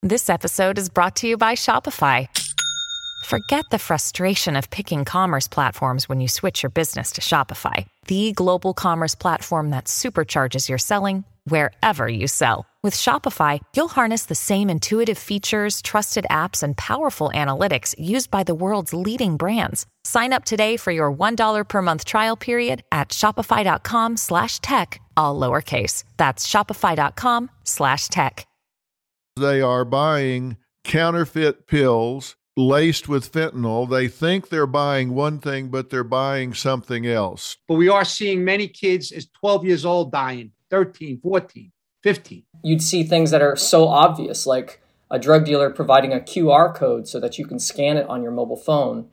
This episode is brought to you by Shopify. Forget the frustration of picking commerce platforms when you switch your business to Shopify, the global commerce platform that supercharges your selling wherever you sell. With Shopify, you'll harness the same intuitive features, trusted apps, and powerful analytics used by the world's leading brands. Sign up today for your $1 per month trial period at shopify.com/tech, all lowercase. That's shopify.com/tech. They are buying counterfeit pills laced with fentanyl. They think they're buying one thing, but they're buying something else. But we are seeing many kids as 12 years old dying, 13, 14, 15. You'd see things that are so obvious, like a drug dealer providing a QR code so that you can scan it on your mobile phone.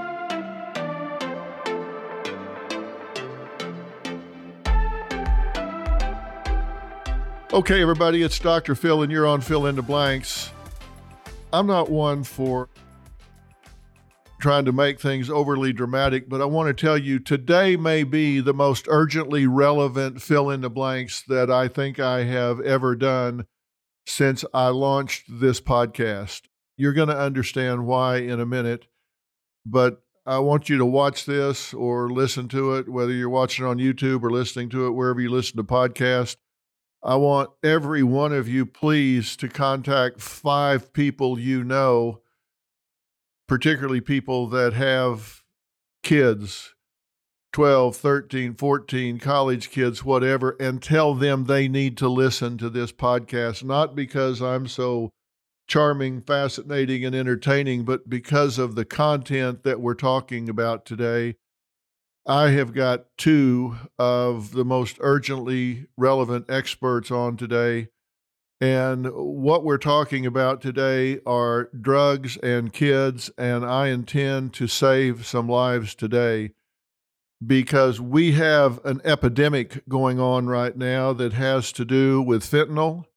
Okay, everybody, it's Dr. Phil, and you're on Fill in the Blanks. I'm not one for trying to make things overly dramatic, but I want to tell you today may be the most urgently relevant fill in the blanks that I think I have ever done since I launched this podcast. You're going to understand why in a minute, but I want you to watch this or listen to it, whether you're watching on YouTube or listening to it wherever you listen to podcasts. I want every one of you, please, to contact 5 people you know, particularly people that have kids, 12, 13, 14, college kids, whatever, and tell them they need to listen to this podcast, not because I'm so charming, fascinating, and entertaining, but because of the content that we're talking about today. I have got 2 of the most urgently relevant experts on today. And what we're talking about today are drugs and kids, and I intend to save some lives today because we have an epidemic going on right now that has to do with fentanyl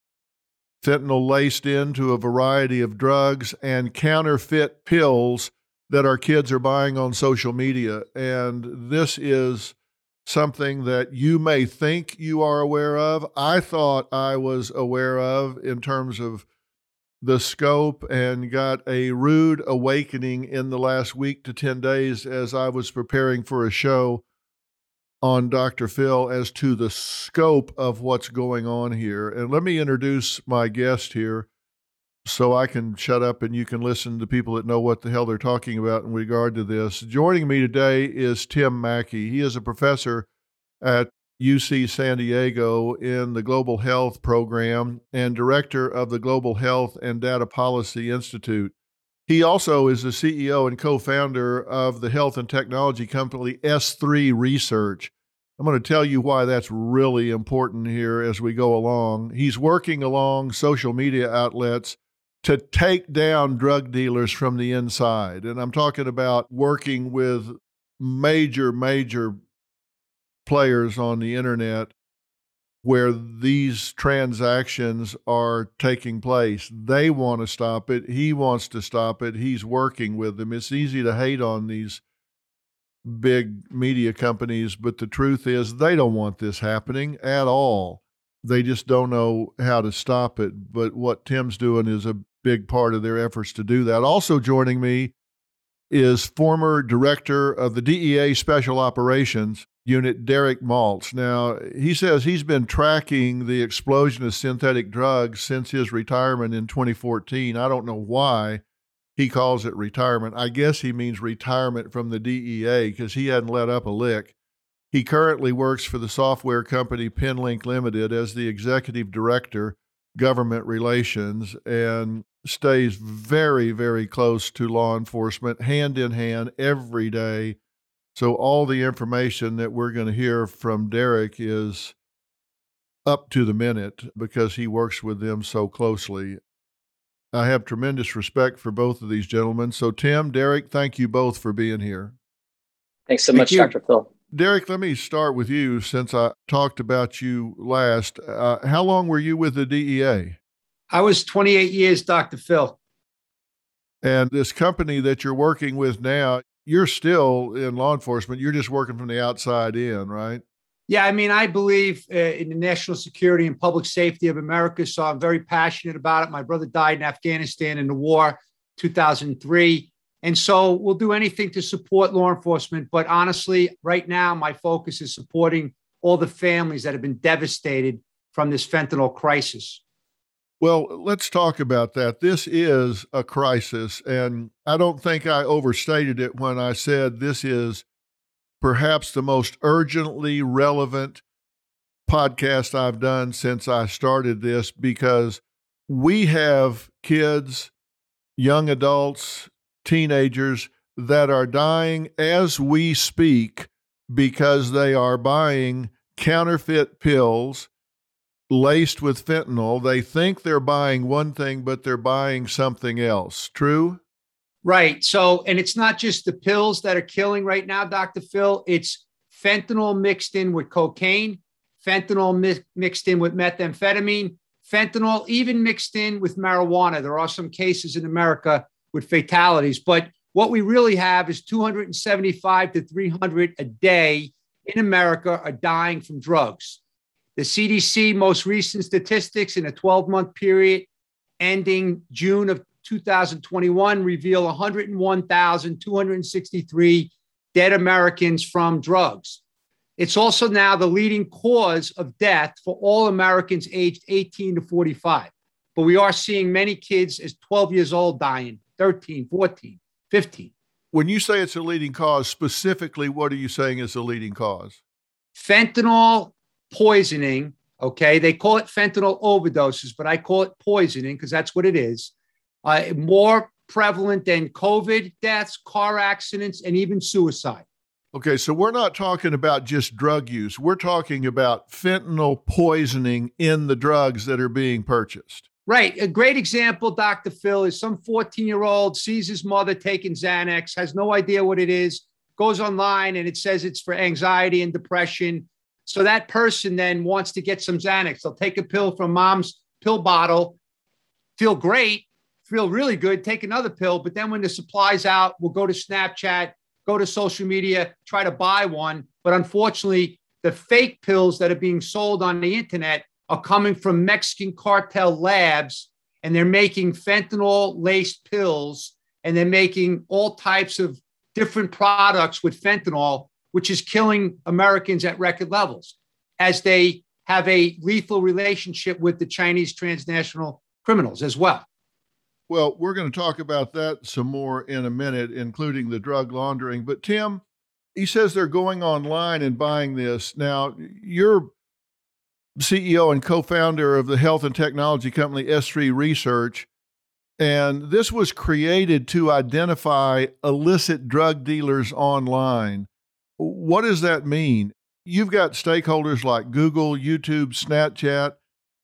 laced into a variety of drugs, and counterfeit pills that our kids are buying on social media. And this is something that you may think you are aware of. I thought I was aware of in terms of the scope, and got a rude awakening in the last week to 10 days as I was preparing for a show on Dr. Phil as to the scope of what's going on here. And let me introduce my guest here so I can shut up and you can listen to people that know what the hell they're talking about in regard to this. Joining me today is Tim Mackie. He is a professor at UC San Diego in the Global Health Program and director of the Global Health and Data Policy Institute. He also is the CEO and co-founder of the health and technology company S3 Research. I'm going to tell you why that's really important here as we go along. He's working along social media outlets to take down drug dealers from the inside. And I'm talking about working with major players on the internet where these transactions are taking place. They want to stop it. He wants to stop it. He's working with them. It's easy to hate on these big media companies, but the truth is they don't want this happening at all. They just don't know how to stop it. But what Tim's doing is a big part of their efforts to do that. Also joining me is former director of the DEA Special Operations Unit, Derek Maltz. Now, he says he's been tracking the explosion of synthetic drugs since his retirement in 2014. I don't know why he calls it retirement. I guess he means retirement from the DEA because he hadn't let up a lick. He currently works for the software company Penlink Limited as the executive director, government relations, and stays very close to law enforcement, hand in hand every day. So all the information that we're going to hear from Derek is up to the minute because he works with them so closely. I have tremendous respect for both of these gentlemen. So Tim, Derek, thank you both for being here. Thanks so much, Dr. Phil. Derek, let me start with you since I talked about you last. How long were you with the DEA? I was 28 years, Dr. Phil. And this company that you're working with now, you're still in law enforcement. You're just working from the outside in, right? Yeah, I mean, I believe in the national security and public safety of America, so I'm very passionate about it. My brother died in Afghanistan in the war, 2003. And so we'll do anything to support law enforcement. But honestly, right now, my focus is supporting all the families that have been devastated from this fentanyl crisis. Well, let's talk about that. This is a crisis, and I don't think I overstated it when I said this is perhaps the most urgently relevant podcast I've done since I started this, because we have kids, young adults, teenagers that are dying as we speak because they are buying counterfeit pills laced with fentanyl. They think they're buying one thing, but they're buying something else. True? Right. So, and it's not just the pills that are killing right now, Dr. Phil. It's fentanyl mixed in with cocaine, fentanyl mixed in with methamphetamine, fentanyl even mixed in with marijuana. There are some cases in America with fatalities, but what we really have is 275 to 300 a day in America are dying from drugs. The CDC most recent statistics in a 12-month period ending June of 2021 reveal 101,263 dead Americans from drugs. It's also now the leading cause of death for all Americans aged 18 to 45. But we are seeing many kids as 12 years old dying, 13, 14, 15. When you say it's a leading cause, specifically, what are you saying is a leading cause? Fentanyl poisoning, okay? They call it fentanyl overdoses, but I call it poisoning because that's what it is. More prevalent than COVID deaths, car accidents, and even suicide. Okay, so we're not talking about just drug use. We're talking about fentanyl poisoning in the drugs that are being purchased. Right. A great example, Dr. Phil, is some 14-year-old sees his mother taking Xanax, has no idea what it is, goes online and it says it's for anxiety and depression. So that person then wants to get some Xanax. They'll take a pill from mom's pill bottle, feel great, feel really good, take another pill. But then when the supply's out, we'll go to Snapchat, go to social media, try to buy one. But unfortunately, the fake pills that are being sold on the internet are coming from Mexican cartel labs, and they're making fentanyl-laced pills, and they're making all types of different products with fentanyl, which is killing Americans at record levels, as they have a lethal relationship with the Chinese transnational criminals as well. Well, we're going to talk about that some more in a minute, including the drug laundering. But Tim, he says they're going online and buying this. Now, you're CEO and co-founder of the health and technology company S3 Research, and this was created to identify illicit drug dealers online. What does that mean? You've got stakeholders like Google, YouTube, Snapchat,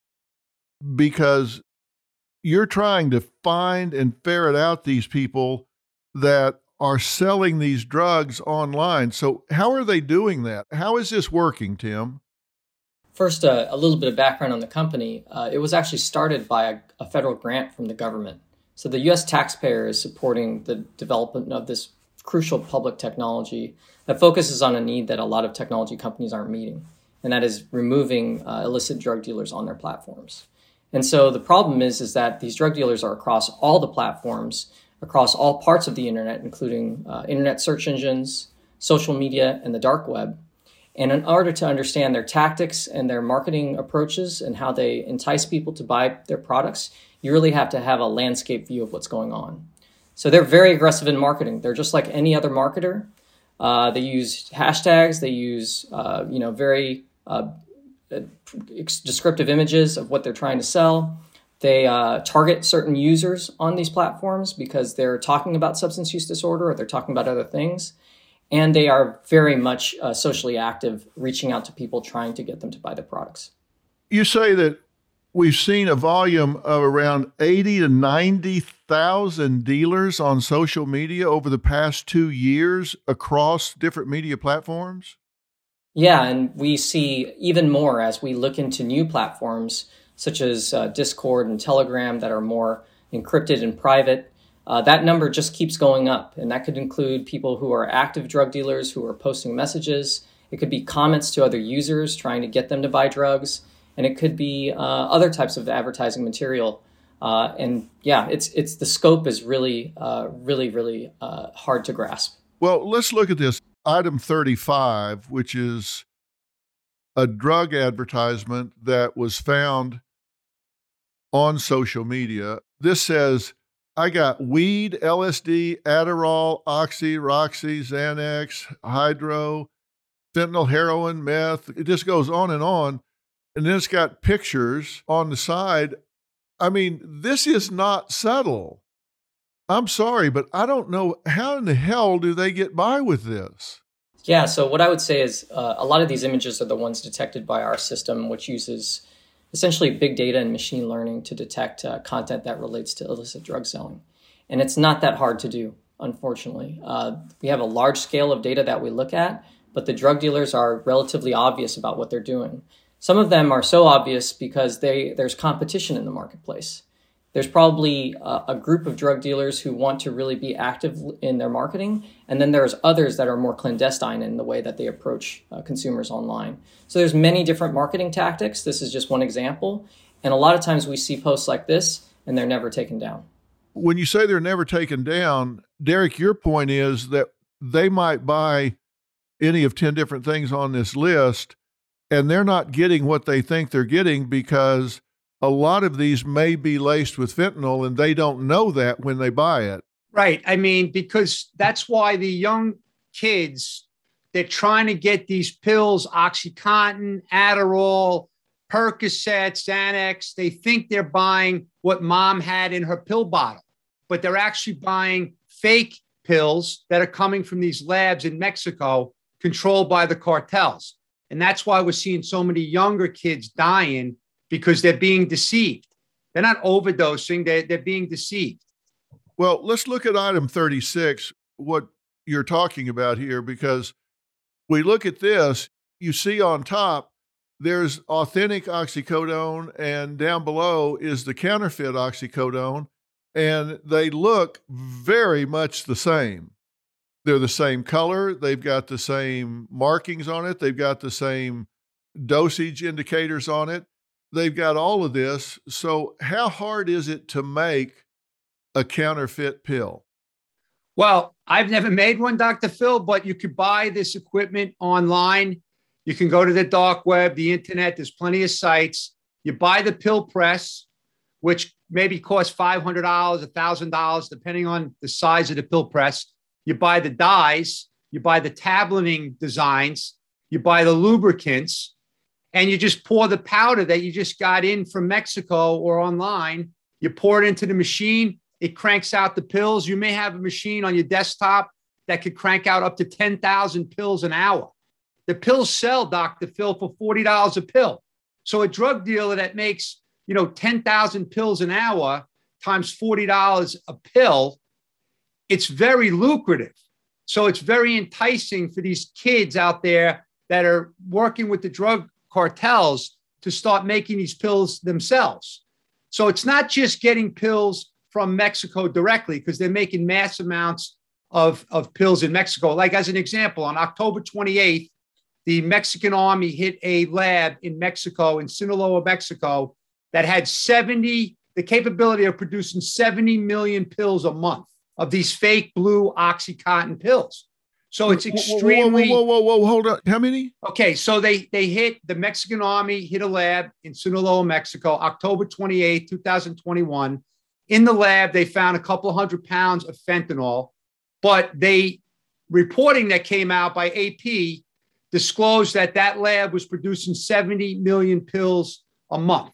because you're trying to find and ferret out these people that are selling these drugs online. So how are they doing that? How is this working, Tim? First, a little bit of background on the company. It was actually started by a federal grant from the government. So the U.S. taxpayer is supporting the development of this crucial public technology that focuses on a need that a lot of technology companies aren't meeting, and that is removing illicit drug dealers on their platforms. And so the problem is that these drug dealers are across all the platforms, across all parts of the internet, including internet search engines, social media, and the dark web. And in order to understand their tactics and their marketing approaches and how they entice people to buy their products, you really have to have a landscape view of what's going on. So they're very aggressive in marketing. They're just like any other marketer. They use hashtags. They use very descriptive images of what they're trying to sell. They target certain users on these platforms because they're talking about substance use disorder or they're talking about other things. And they are very much socially active, reaching out to people, trying to get them to buy their products. You say that we've seen a volume of around 80 to 90,000 dealers on social media over the past 2 years across different media platforms? Yeah, and we see even more as we look into new platforms such as Discord and Telegram that are more encrypted and private. That number just keeps going up, and that could include people who are active drug dealers who are posting messages It could be comments to other users trying to get them to buy drugs. And it could be other types of advertising material. And yeah, it's the scope is really hard to grasp. Well, let's look at this. Item 35, which is a drug advertisement that was found on social media. This says, I got weed, LSD, Adderall, Oxy, Roxy, Xanax, Hydro, fentanyl, heroin, meth. It just goes on. And then it's got pictures on the side. I mean, this is not subtle. I'm sorry, but I don't know how in the hell do they get by with this? Yeah, so what I would say is a lot of these images are the ones detected by our system, which uses essentially big data and machine learning to detect content that relates to illicit drug selling. And it's not that hard to do, unfortunately. We have a large scale of data that we look at, but the drug dealers are relatively obvious about what they're doing. Some of them are so obvious because there's competition in the marketplace. There's probably a group of drug dealers who want to really be active in their marketing, and then there's others that are more clandestine in the way that they approach consumers online. So there's many different marketing tactics. This is just one example. And a lot of times we see posts like this, and they're never taken down. When you say they're never taken down, Derek, your point is that they might buy any of 10 different things on this list, and they're not getting what they think they're getting because a lot of these may be laced with fentanyl and they don't know that when they buy it. Right. I mean, because that's why the young kids, they're trying to get these pills, OxyContin, Adderall, Percocet, Xanax. They think they're buying what mom had in her pill bottle, but they're actually buying fake pills that are coming from these labs in Mexico controlled by the cartels. And that's why we're seeing so many younger kids dying, because they're being deceived. They're not overdosing, they're being deceived. Well, let's look at item 36, what you're talking about here, because we look at this, you see on top, there's authentic oxycodone, and down below is the counterfeit oxycodone, and they look very much the same. They're the same color, they've got the same markings on it, they've got the same dosage indicators on it. They've got all of this. So how hard is it to make a counterfeit pill? Well, I've never made one, Dr. Phil, but you could buy this equipment online. You can go to the dark web, the internet. There's plenty of sites. You buy the pill press, which maybe costs $500, $1,000, depending on the size of the pill press. You buy the dyes. You buy the tableting designs. You buy the lubricants. And you just pour the powder that you just got in from Mexico or online. You pour it into the machine. It cranks out the pills. You may have a machine on your desktop that could crank out up to 10,000 pills an hour. The pills sell, Dr. Phil, for $40 a pill. So a drug dealer that makes, 10,000 pills an hour times $40 a pill, it's very lucrative. So it's very enticing for these kids out there that are working with the drug cartels to start making these pills themselves. So it's not just getting pills from Mexico directly, because they're making mass amounts of pills in Mexico. Like as an example, on October 28th, the Mexican army hit a lab in Mexico, in Sinaloa, Mexico, that had the capability of producing 70 million pills a month of these fake blue OxyContin pills. So it's extremely... Whoa, hold on. How many? Okay, so they hit, the Mexican army hit a lab in Sinaloa, Mexico, October 28, 2021. In the lab, they found a couple 100 pounds of fentanyl, but reporting that came out by AP disclosed that lab was producing 70 million pills a month.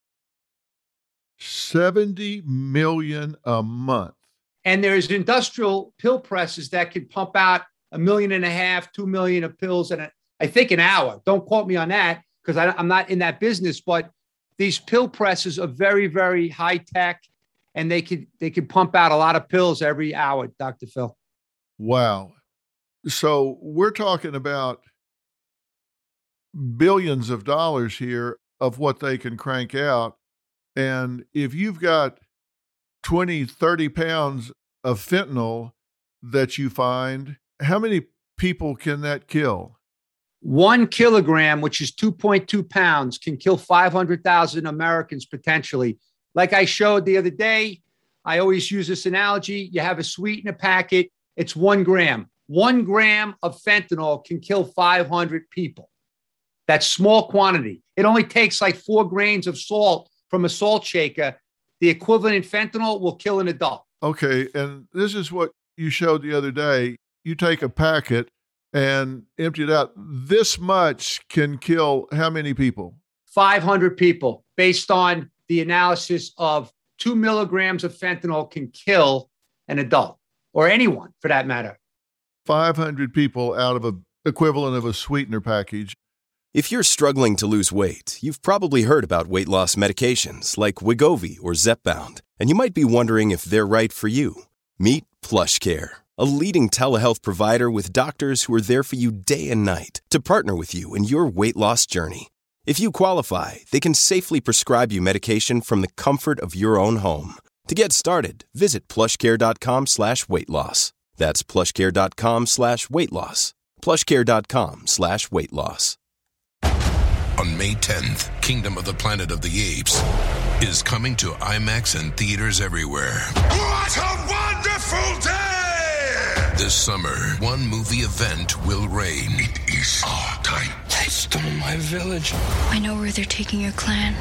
70 million a month. And there's industrial pill presses that can pump out 1.5 million, 2 million of pills in I think an hour. Don't quote me on that because I'm not in that business, but these pill presses are very, very high tech, and they could pump out a lot of pills every hour, Dr. Phil. Wow. So we're talking about billions of dollars here of what they can crank out. And if you've got 20, 30 pounds of fentanyl that you find, how many people can that kill? 1 kilogram, which is 2.2 pounds, can kill 500,000 Americans potentially. Like I showed the other day, I always use this analogy. You have a sweet in a packet. It's 1 gram. 1 gram of fentanyl can kill 500 people. That's small quantity. It only takes like 4 grains of salt from a salt shaker. The equivalent in fentanyl will kill an adult. Okay, and this is what you showed the other day. You take a packet and empty it out. This much can kill how many people? 500 people, based on the analysis of 2 milligrams of fentanyl can kill an adult, or anyone for that matter. 500 people out of an equivalent of a sweetener package. If you're struggling to lose weight, you've probably heard about weight loss medications like Wegovy or Zepbound, and you might be wondering if they're right for you. Meet PlushCare, a leading telehealth provider with doctors who are there for you day and night to partner with you in your weight loss journey. If you qualify, they can safely prescribe you medication from the comfort of your own home. To get started, visit plushcare.com/weight-loss. That's plushcare.com/weight-loss. plushcare.com/weight-loss. On May 10th, Kingdom of the Planet of the Apes is coming to IMAX and theaters everywhere. What a wonderful day! This summer, one movie event will reign. It is our time. They stole my village. I know where they're taking your clan.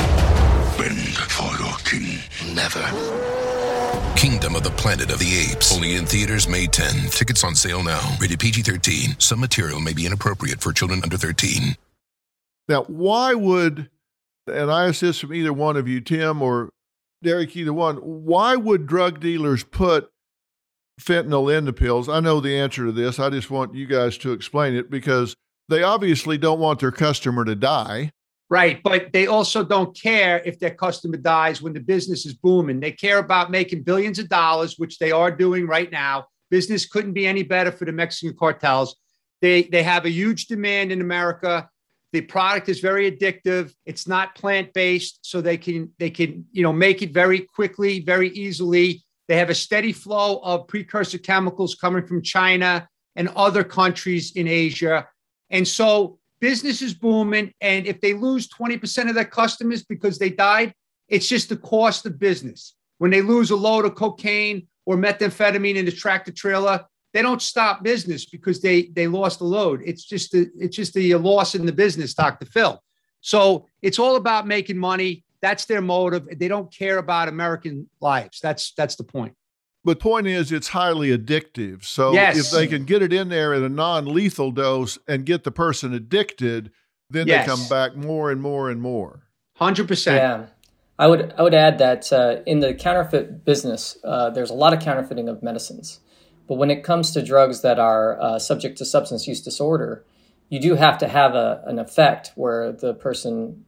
Bend for your king. Never. Kingdom of the Planet of the Apes. Only in theaters May 10. Tickets on sale now. Rated PG-13. Some material may be inappropriate for children under 13. Now, why would, and I ask this from either one of you, Tim or Derek, either one, why would drug dealers put fentanyl in the pills? I know the answer to this. I just want you guys to explain it, because they obviously don't want their customer to die. Right. But they also don't care if their customer dies when the business is booming. They care about making billions of dollars, which they are doing right now. Business couldn't be any better for the Mexican cartels. They have a huge demand in America. The product is very addictive. It's not plant-based, so they can make it very quickly, very easily. They have a steady flow of precursor chemicals coming from China and other countries in Asia. And so business is booming. And if they lose 20% of their customers because they died, it's just the cost of business. When they lose a load of cocaine or methamphetamine in the tractor trailer, they don't stop business because they lost the load. It's just the loss in the business, Dr. Phil. So it's all about making money. That's their motive. They don't care about American lives. That's the point. But the point is, it's highly addictive. So yes, if they can get it in there at a non-lethal dose and get the person addicted, then yes, they come back more and more and more. 100%. Yeah. I would add that in the counterfeit business, there's a lot of counterfeiting of medicines. But when it comes to drugs that are subject to substance use disorder, you do have to have an effect where the person,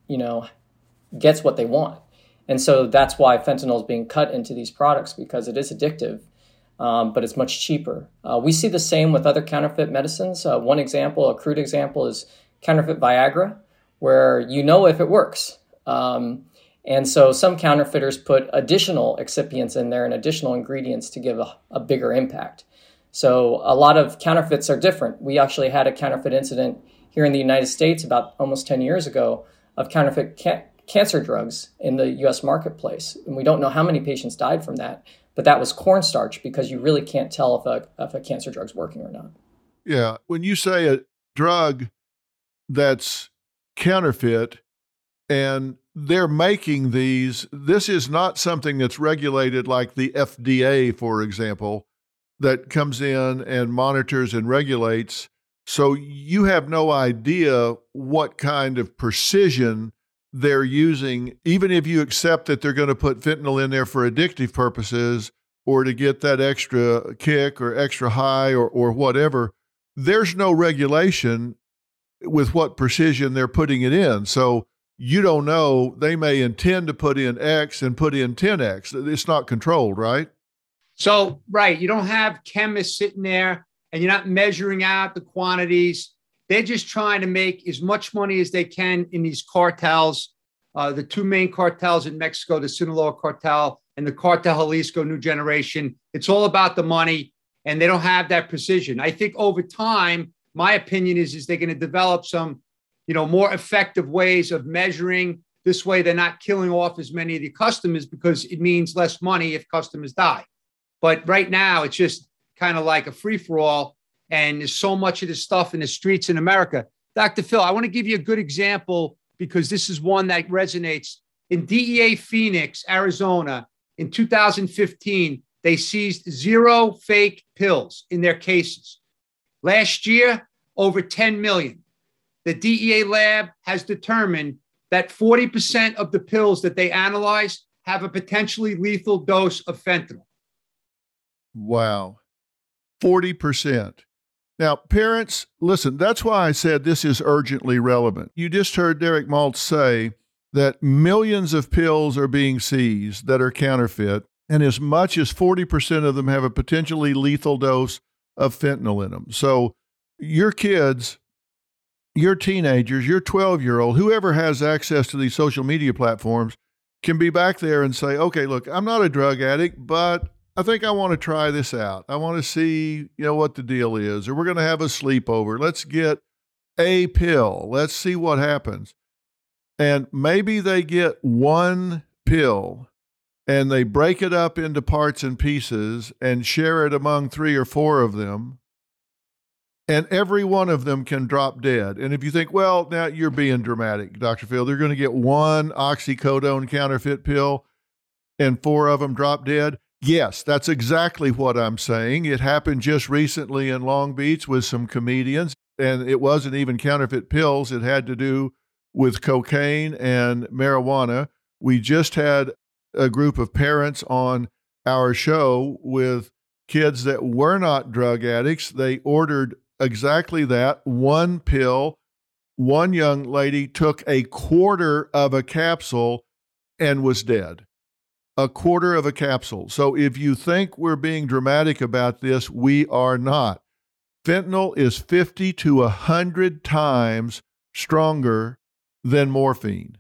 gets what they want. And so that's why fentanyl is being cut into these products, because it is addictive, but it's much cheaper. We see the same with other counterfeit medicines. One example, a crude example, is counterfeit Viagra, where if it works. And so some counterfeiters put additional excipients in there and additional ingredients to give a bigger impact. So a lot of counterfeits are different. We actually had a counterfeit incident here in the United States about almost 10 years ago of counterfeit cancer drugs in the U.S. marketplace. And we don't know how many patients died from that, but that was cornstarch, because you really can't tell if a cancer drug's working or not. Yeah. When you say a drug that's counterfeit and they're making these, this is not something that's regulated like the FDA, for example, that comes in and monitors and regulates. So you have no idea what kind of precision they're using, even if you accept that they're going to put fentanyl in there for addictive purposes or to get that extra kick or extra high or whatever. There's no regulation with what precision they're putting it in. So you don't know, they may intend to put in X and put in 10X. It's not controlled, right? So, right, you don't have chemists sitting there and you're not measuring out the quantities. They're just trying to make as much money as they can in these cartels. The two main cartels in Mexico, the Sinaloa cartel and the Cartel Jalisco New Generation. It's all about the money, and they don't have that precision. I think over time, my opinion is they're going to develop some, more effective ways of measuring. This way, they're not killing off as many of the customers because it means less money if customers die. But right now, it's just kind of like a free-for-all, and there's so much of this stuff in the streets in America. Dr. Phil, I want to give you a good example because this is one that resonates. In DEA Phoenix, Arizona, in 2015, they seized 0 fake pills in their cases. Last year, over 10 million. The DEA lab has determined that 40% of the pills that they analyzed have a potentially lethal dose of fentanyl. Wow. 40%. Now, parents, listen, that's why I said this is urgently relevant. You just heard Derek Maltz say that millions of pills are being seized that are counterfeit, and as much as 40% of them have a potentially lethal dose of fentanyl in them. So your kids, your teenagers, your 12-year-old, whoever has access to these social media platforms can be back there and say, okay, look, I'm not a drug addict, but I think I want to try this out. I want to see, what the deal is, or we're going to have a sleepover. Let's get a pill. Let's see what happens. And maybe they get one pill and they break it up into parts and pieces and share it among 3 or 4 of them. And every one of them can drop dead. And if you think, well, now you're being dramatic, Dr. Phil, they're going to get one oxycodone counterfeit pill and 4 of them drop dead. Yes, that's exactly what I'm saying. It happened just recently in Long Beach with some comedians, and it wasn't even counterfeit pills. It had to do with cocaine and marijuana. We just had a group of parents on our show with kids that were not drug addicts. They ordered exactly that, one pill. One young lady took a quarter of a capsule and was dead. A quarter of a capsule. So if you think we're being dramatic about this, we are not. Fentanyl is 50 to 100 times stronger than morphine.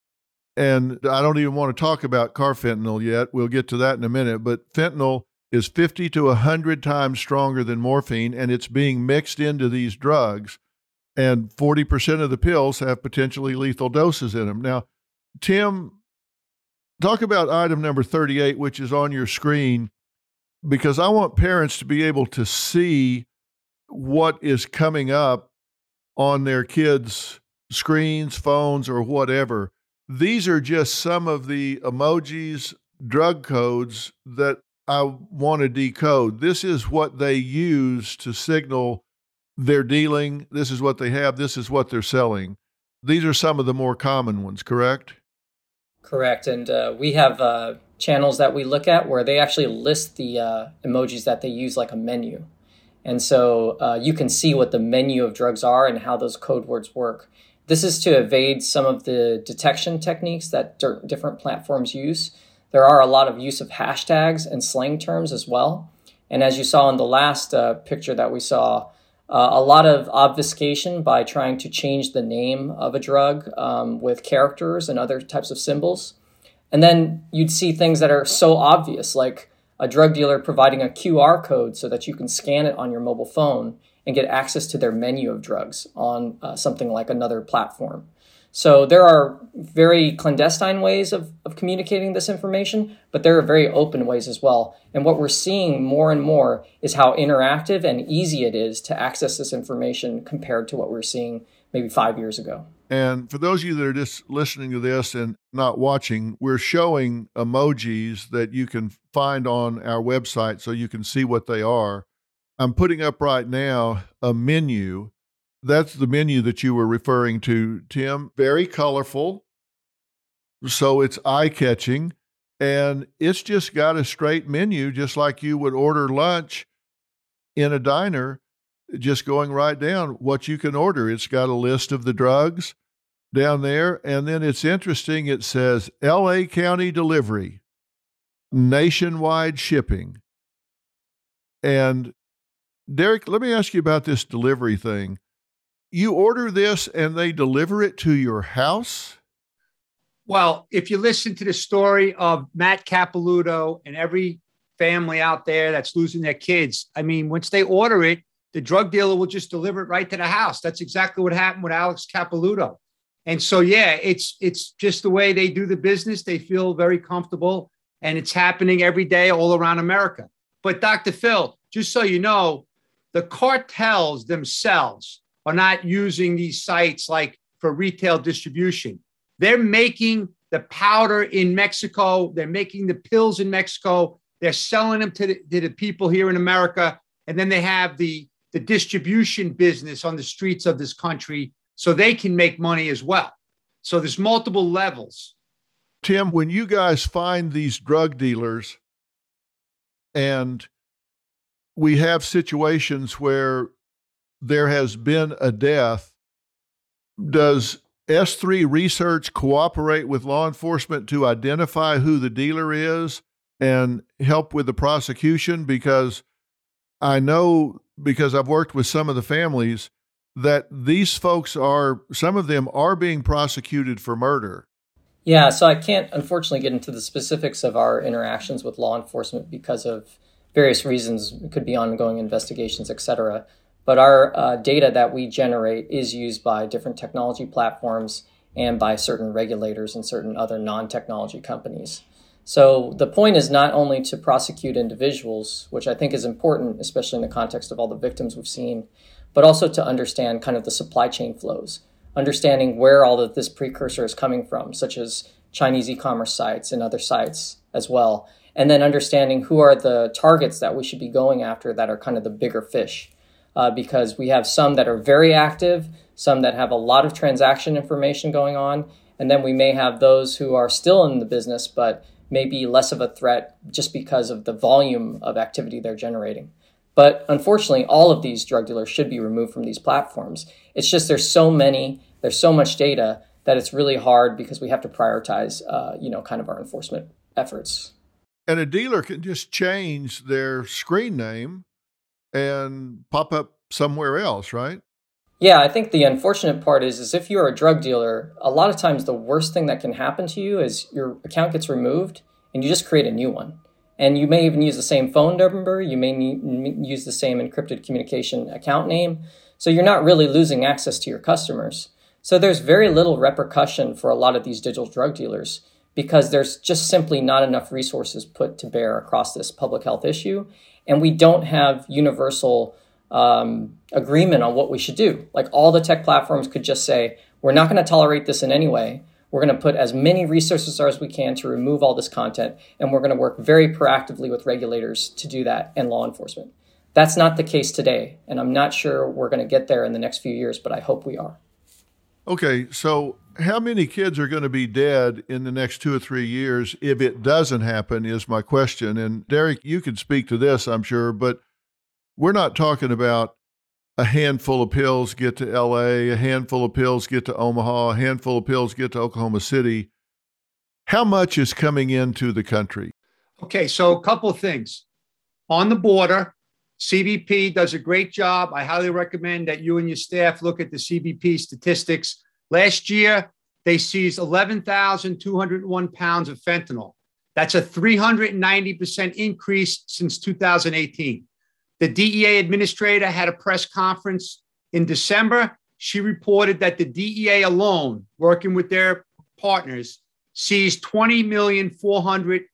And I don't even want to talk about carfentanil yet. We'll get to that in a minute. But fentanyl is 50 to 100 times stronger than morphine, and it's being mixed into these drugs. And 40% of the pills have potentially lethal doses in them. Now, Tim, talk about item number 38, which is on your screen, because I want parents to be able to see what is coming up on their kids' screens, phones, or whatever. These are just some of the emojis, drug codes that I want to decode. This is what they use to signal they're dealing. This is what they have. This is what they're selling. These are some of the more common ones, correct? Correct. And we have channels that we look at where they actually list the emojis that they use like a menu. And so you can see what the menu of drugs are and how those code words work. This is to evade some of the detection techniques that different platforms use. There are a lot of use of hashtags and slang terms as well. And as you saw in the last picture that we saw, a lot of obfuscation by trying to change the name of a drug with characters and other types of symbols. And then you'd see things that are so obvious, like a drug dealer providing a QR code so that you can scan it on your mobile phone and get access to their menu of drugs on something like another platform. So there are very clandestine ways of communicating this information, but there are very open ways as well. And what we're seeing more and more is how interactive and easy it is to access this information compared to what we were seeing maybe 5 years ago. And for those of you that are just listening to this and not watching, we're showing emojis that you can find on our website so you can see what they are. I'm putting up right now a menu. That's the menu that you were referring to, Tim. Very colorful, so it's eye-catching, and it's just got a straight menu, just like you would order lunch in a diner, just going right down what you can order. It's got a list of the drugs down there, and then it's interesting. It says L.A. County delivery, nationwide shipping. And Derek, let me ask you about this delivery thing. You order this and they deliver it to your house? Well, if you listen to the story of Matt Capilouto and every family out there that's losing their kids, I mean, once they order it, the drug dealer will just deliver it right to the house. That's exactly what happened with Alex Capilouto. And so, yeah, it's just the way they do the business. They feel very comfortable, and it's happening every day all around America. But Dr. Phil, just so you know, the cartels themselves are not using these sites like for retail distribution. They're making the powder in Mexico. They're making the pills in Mexico. They're selling them to the people here in America. And then they have the distribution business on the streets of this country so they can make money as well. So there's multiple levels. Tim, when you guys find these drug dealers and we have situations where there has been a death, does S3 Research cooperate with law enforcement to identify who the dealer is and help with the prosecution? Because I know, because I've worked with some of the families, that these folks some of them are being prosecuted for murder. Yeah, so I can't, unfortunately, get into the specifics of our interactions with law enforcement because of various reasons. It could be ongoing investigations, et cetera. But our data that we generate is used by different technology platforms and by certain regulators and certain other non-technology companies. So the point is not only to prosecute individuals, which I think is important, especially in the context of all the victims we've seen, but also to understand kind of the supply chain flows, understanding where all of this precursor is coming from, such as Chinese e-commerce sites and other sites as well, and then understanding who are the targets that we should be going after that are kind of the bigger fish. Because we have some that are very active, some that have a lot of transaction information going on, and then we may have those who are still in the business, but maybe less of a threat just because of the volume of activity they're generating. But unfortunately, all of these drug dealers should be removed from these platforms. It's just there's so much data that it's really hard because we have to prioritize, kind of our enforcement efforts. And a dealer can just change their screen name and pop up somewhere else, right? Yeah, I think the unfortunate part is if you're a drug dealer, a lot of times the worst thing that can happen to you is your account gets removed and you just create a new one. And you may even use the same phone number. You may use the same encrypted communication account name. So you're not really losing access to your customers. So there's very little repercussion for a lot of these digital drug dealers because there's just simply not enough resources put to bear across this public health issue. And we don't have universal agreement on what we should do. Like all the tech platforms could just say, we're not going to tolerate this in any way. We're going to put as many resources as we can to remove all this content. And we're going to work very proactively with regulators to do that and law enforcement. That's not the case today. And I'm not sure we're going to get there in the next few years, but I hope we are. Okay, so how many kids are going to be dead in the next 2 or 3 years if it doesn't happen is my question. And Derek, you can speak to this, I'm sure, but we're not talking about a handful of pills get to LA, a handful of pills get to Omaha, a handful of pills get to Oklahoma City. How much is coming into the country? Okay, so a couple of things. On the border, CBP does a great job. I highly recommend that you and your staff look at the CBP statistics. Last year, they seized 11,201 pounds of fentanyl. That's a 390% increase since 2018. The DEA administrator had a press conference in December. She reported that the DEA alone, working with their partners, seized 20,400,000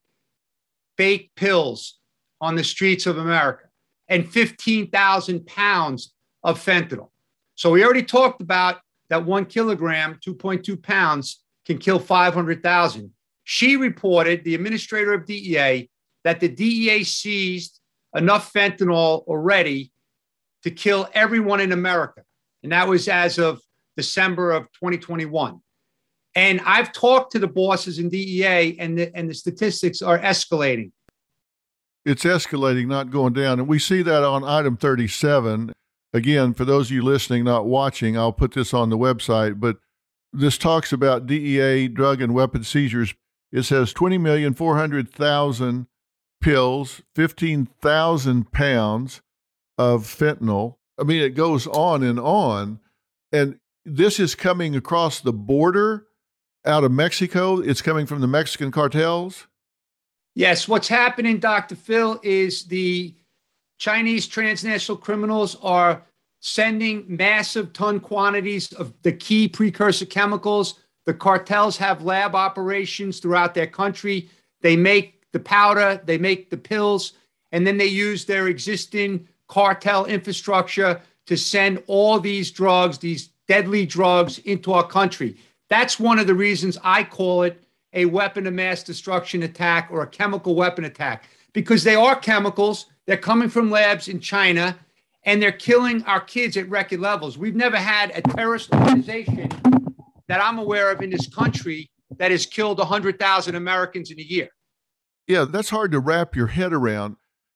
fake pills on the streets of America and 15,000 pounds of fentanyl. So we already talked about that 1 kilogram, 2.2 pounds, can kill 500,000. She reported, the administrator of DEA, that the DEA seized enough fentanyl already to kill everyone in America. And that was as of December of 2021. And I've talked to the bosses in DEA, and the statistics are escalating. It's escalating, not going down. And we see that on item 37. Again, for those of you listening, not watching, I'll put this on the website, but this talks about DEA drug and weapon seizures. It says 20,400,000 pills, 15,000 pounds of fentanyl. I mean, it goes on. And this is coming across the border out of Mexico. It's coming from the Mexican cartels. Yes, what's happening, Dr. Phil, is the Chinese transnational criminals are sending massive ton quantities of the key precursor chemicals. The cartels have lab operations throughout their country. They make the powder, they make the pills, and then they use their existing cartel infrastructure to send all these drugs, these deadly drugs, into our country. That's one of the reasons I call it a weapon of mass destruction attack or a chemical weapon attack, because they are chemicals. They're coming from labs in China, and they're killing our kids at record levels. We've never had a terrorist organization that I'm aware of in this country that has killed 100,000 Americans in a year. Yeah, that's hard to wrap your head around.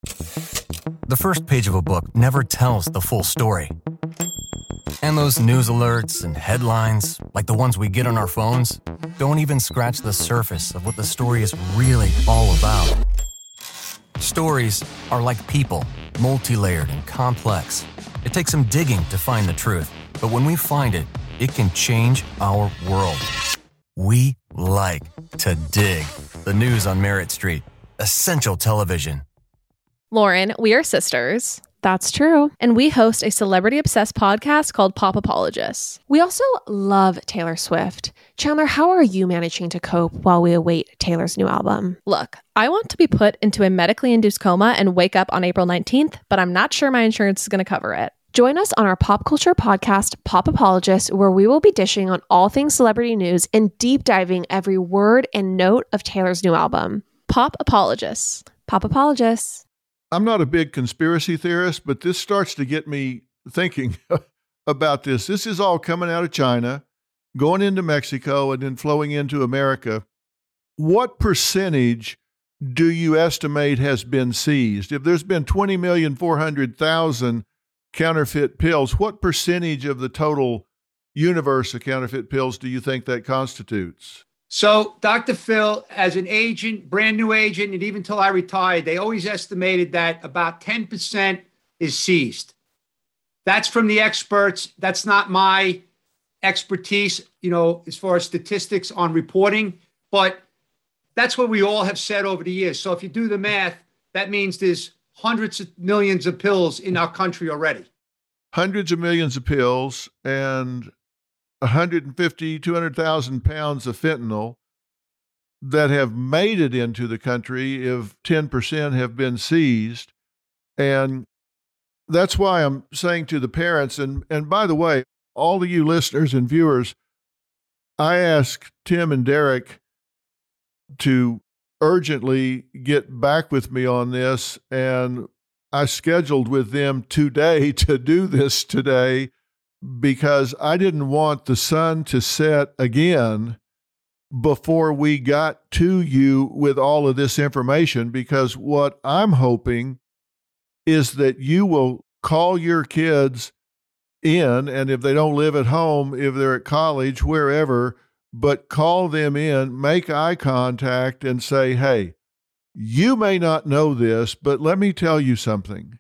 The first page of a book never tells the full story. And those news alerts and headlines, like the ones we get on our phones, don't even scratch the surface of what the story is really all about. Stories are like people, multi-layered and complex. It takes some digging to find the truth, but when we find it, it can change our world. We like to dig. The news on Merit Street. Essential television. Lauren, we are sisters. That's true. And we host a celebrity-obsessed podcast called Pop Apologists. We also love Taylor Swift. Chandler, how are you managing to cope while we await Taylor's new album? Look, I want to be put into a medically induced coma and wake up on April 19th, but I'm not sure my insurance is going to cover it. Join us on our pop culture podcast, Pop Apologists, where we will be dishing on all things celebrity news and deep diving every word and note of Taylor's new album. Pop Apologists. Pop Apologists. I'm not a big conspiracy theorist, but this starts to get me thinking about this. This is all coming out of China, going into Mexico, and then flowing into America. What percentage do you estimate has been seized? If there's been 20,400,000 counterfeit pills, what percentage of the total universe of counterfeit pills do you think that constitutes? So Dr. Phil, as an agent, brand new agent, and even until I retired, they always estimated that about 10% is seized. That's from the experts. That's not my expertise, as far as statistics on reporting, but that's what we all have said over the years. So if you do the math, that means there's hundreds of millions of pills in our country already. Hundreds of millions of pills and 150, 200,000 pounds of fentanyl that have made it into the country if 10% have been seized. And that's why I'm saying to the parents, and by the way, all of you listeners and viewers, I asked Tim and Derek to urgently get back with me on this, and I scheduled with them today to do this today, because I didn't want the sun to set again before we got to you with all of this information, because what I'm hoping is that you will call your kids in, and if they don't live at home, if they're at college, wherever, but call them in, make eye contact, and say, hey, you may not know this, but let me tell you something.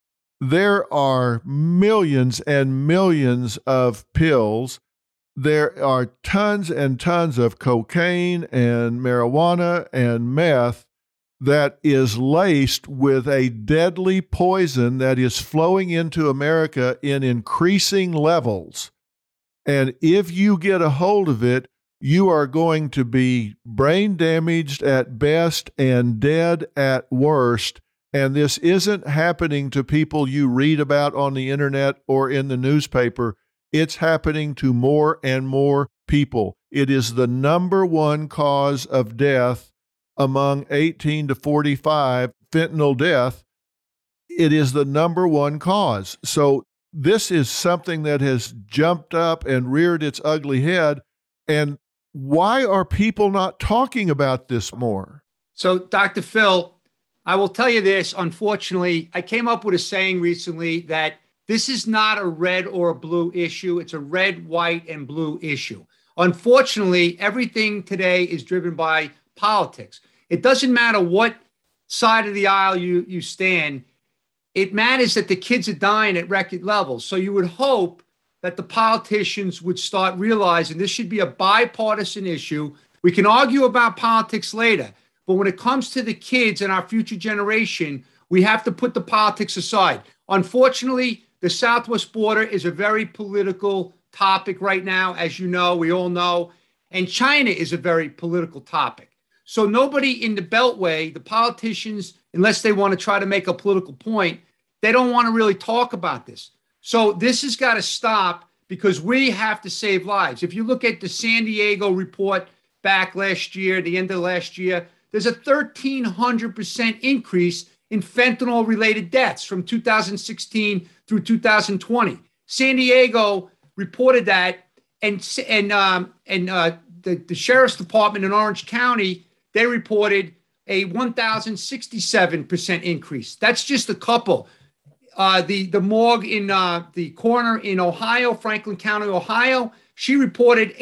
There are millions and millions of pills. There are tons and tons of cocaine and marijuana and meth that is laced with a deadly poison that is flowing into America in increasing levels. And if you get a hold of it, you are going to be brain damaged at best and dead at worst. And this isn't happening to people you read about on the internet or in the newspaper. It's happening to more and more people. It is the number one cause of death among 18 to 45, fentanyl death. It is the number one cause. So this is something that has jumped up and reared its ugly head. And why are people not talking about this more? So, Dr. Phil, I will tell you this. Unfortunately, I came up with a saying recently that this is not a red or a blue issue. It's a red, white, and blue issue. Unfortunately, everything today is driven by politics. It doesn't matter what side of the aisle you stand. It matters that the kids are dying at record levels. So you would hope that the politicians would start realizing this should be a bipartisan issue. We can argue about politics later, but when it comes to the kids and our future generation, We have to put the politics aside. Unfortunately, the Southwest border is a very political topic right now, as you know, we all know, and China is a very political topic. So nobody in the Beltway, the politicians, unless they want to try to make a political point, they don't want to really talk about this. So this has got to stop because we have to save lives. If you look at the San Diego report back last year, the end of last year, there's a 1,300% increase in fentanyl-related deaths from 2016 through 2020. San Diego reported that, and the sheriff's department in Orange County, they reported a 1,067% increase. That's just a couple. The morgue in the coroner in Ohio, Franklin County, Ohio, she reported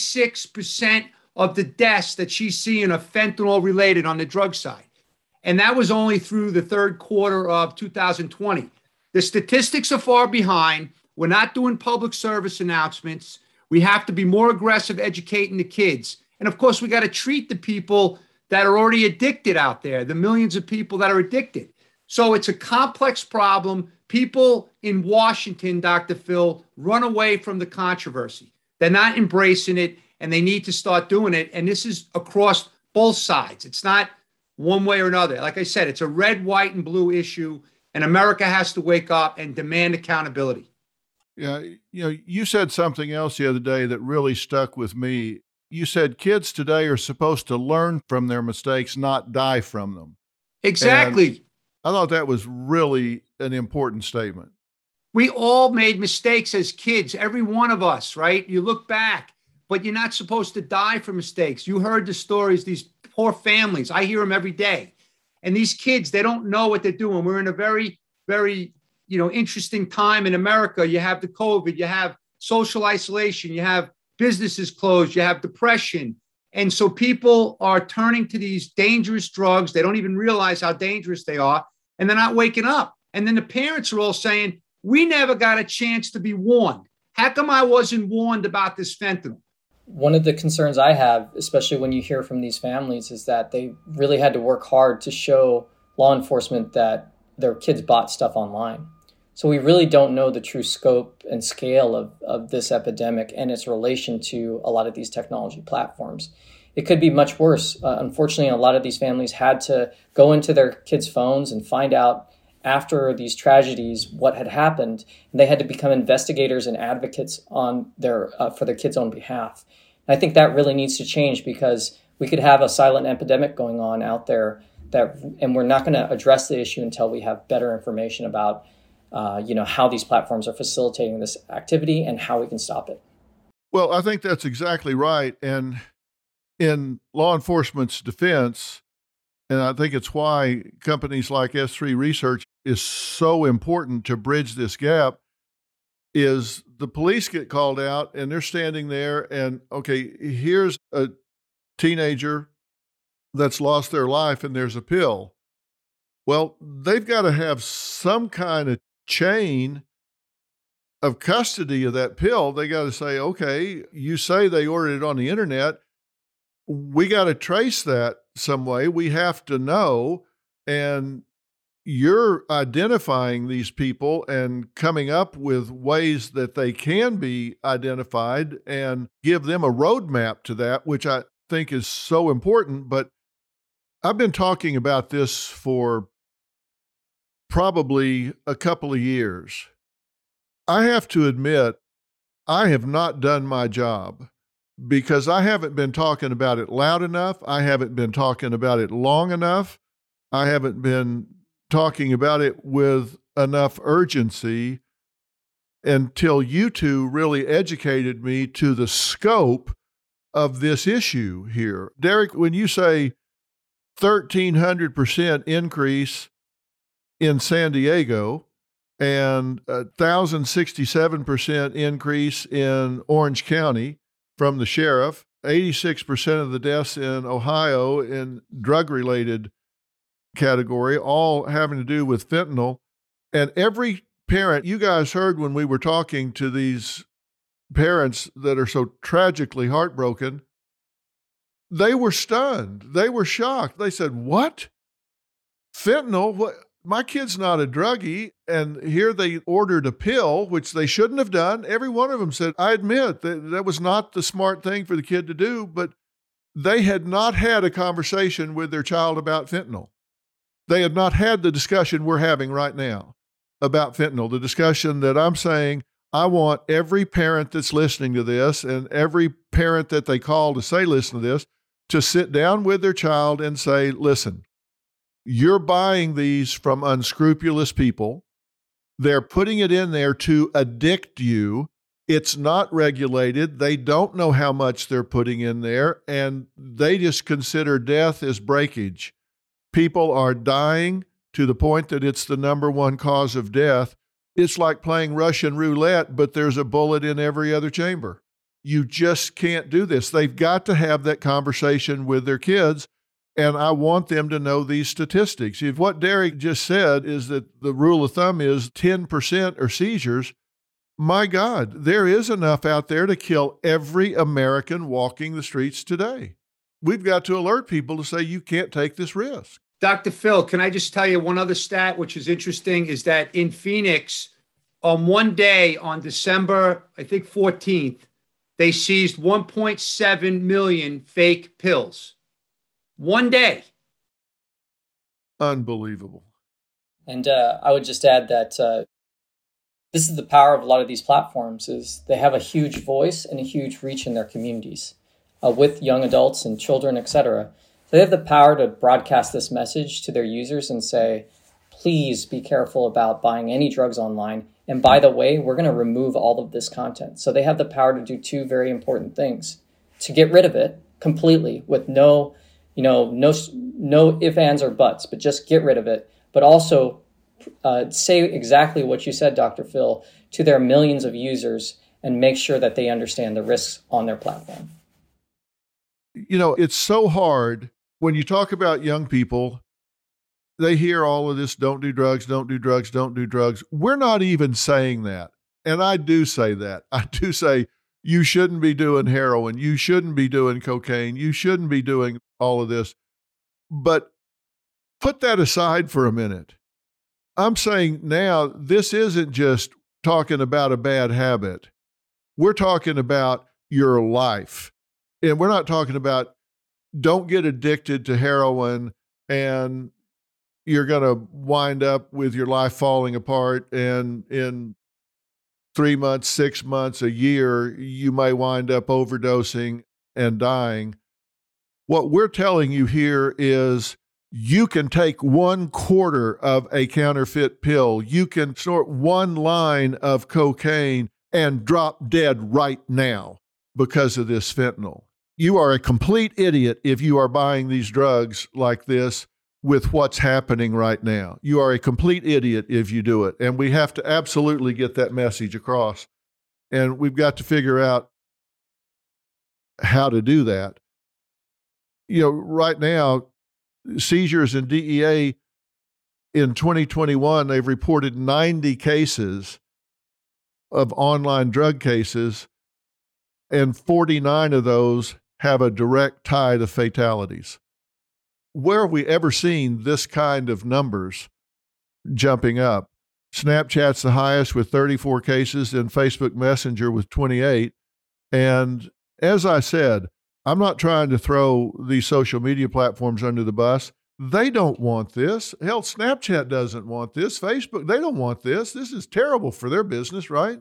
86% of the deaths that she's seeing are fentanyl related on the drug side. And that was only through the third quarter of 2020. The statistics are far behind. We're not doing public service announcements. We have to be more aggressive educating the kids. And of course, we got to treat the people that are already addicted out there, the millions of people that are addicted. So it's a complex problem. People in Washington, Dr. Phil, run away from the controversy. They're not embracing it, and they need to start doing it. And this is across both sides. It's not one way or another. Like I said, it's a red, white, and blue issue, and America has to wake up and demand accountability. Yeah, you said something else the other day that really stuck with me. You said kids today are supposed to learn from their mistakes, not die from them. Exactly. And I thought that was really an important statement. We all made mistakes as kids, every one of us, right? You look back, but you're not supposed to die for mistakes. You heard the stories, these poor families. I hear them every day. And these kids, they don't know what they're doing. We're in a very, very, interesting time in America. You have the COVID, you have social isolation, you have businesses closed, you have depression. And so people are turning to these dangerous drugs. They don't even realize how dangerous they are, and they're not waking up. And then the parents are all saying, we never got a chance to be warned. How come I wasn't warned about this fentanyl? One of the concerns I have, especially when you hear from these families, is that they really had to work hard to show law enforcement that their kids bought stuff online. So we really don't know the true scope and scale of this epidemic and its relation to a lot of these technology platforms. It could be much worse. Unfortunately, a lot of these families had to go into their kids' phones and find out after these tragedies what had happened, and they had to become investigators and advocates on for their kids' own behalf. And I think that really needs to change, because we could have a silent epidemic going on out there and we're not going to address the issue until we have better information about how these platforms are facilitating this activity and how we can stop it. Well, I think that's exactly right. And in law enforcement's defense, and I think it's why companies like S3 Research is so important to bridge this gap, is the police get called out and they're standing there and, okay, here's a teenager that's lost their life and there's a pill. Well, they've got to have some kind of chain of custody of that pill. They got to say, okay, you say they ordered it on the internet. We got to trace that some way. We have to know. And you're identifying these people and coming up with ways that they can be identified and give them a roadmap to that, which I think is so important. But I've been talking about this for probably a couple of years. I have to admit, I have not done my job, because I haven't been talking about it loud enough. I haven't been talking about it long enough. I haven't been talking about it with enough urgency until you two really educated me to the scope of this issue here. Derek, when you say 1,300% increase in San Diego and 1,067% increase in Orange County from the sheriff, 86% of the deaths in Ohio in drug-related category, all having to do with fentanyl. And every parent, you guys heard when we were talking to these parents that are so tragically heartbroken, they were stunned. They were shocked. They said, what? Fentanyl? What? my kid's not a druggie, and here they ordered a pill, which they shouldn't have done. Every one of them said, I admit that was not the smart thing for the kid to do, but they had not had a conversation with their child about fentanyl. They had not had the discussion we're having right now about fentanyl, the discussion that I'm saying I want every parent that's listening to this and every parent that they call to say, listen to this, to sit down with their child and say, listen, you're buying these from unscrupulous people. They're putting it in there to addict you. It's not regulated. They don't know how much they're putting in there, and they just consider death as breakage. People are dying to the point that it's the number one cause of death. It's like playing Russian roulette, but there's a bullet in every other chamber. You just can't do this. They've got to have that conversation with their kids, and I want them to know these statistics. If what Derek just said is that the rule of thumb is 10% are seizures, my God, there is enough out there to kill every American walking the streets today. We've got to alert people to say you can't take this risk. Dr. Phil, can I just tell you one other stat, which is interesting, is that in Phoenix, on one day, on December, I think 14th, they seized 1.7 million fake pills. One day. Unbelievable. And I would just add that this is the power of a lot of these platforms, is they have a huge voice and a huge reach in their communities with young adults and children, etc. So they have the power to broadcast this message to their users and say, please be careful about buying any drugs online. And by the way, we're going to remove all of this content. So they have the power to do two very important things: to get rid of it completely with no ifs, ands, or buts, but just get rid of it. But also say exactly what you said, Dr. Phil, to their millions of users and make sure that they understand the risks on their platform. You know, it's so hard when you talk about young people. They hear all of this, don't do drugs, don't do drugs, don't do drugs. We're not even saying that. And I do say that. I do say you shouldn't be doing heroin. You shouldn't be doing cocaine. You shouldn't be doing all of this. But put that aside for a minute. I'm saying now this isn't just talking about a bad habit. We're talking about your life. And we're not talking about don't get addicted to heroin and you're going to wind up with your life falling apart, and in 3 months, 6 months, a year, you may wind up overdosing and dying. What we're telling you here is you can take 1/4 of a counterfeit pill. You can snort 1 line of cocaine and drop dead right now because of this fentanyl. You are a complete idiot if you are buying these drugs like this with what's happening right now. You are a complete idiot if you do it. And we have to absolutely get that message across. And we've got to figure out how to do that. You know, right now, seizures in DEA in 2021, they've reported 90 cases of online drug cases, and 49 of those have a direct tie to fatalities. Where have we ever seen this kind of numbers jumping up? Snapchat's the highest with 34 cases, and Facebook Messenger with 28. And as I said, I'm not trying to throw these social media platforms under the bus. They don't want this. Hell, Snapchat doesn't want this. Facebook, they don't want this. This is terrible for their business, right?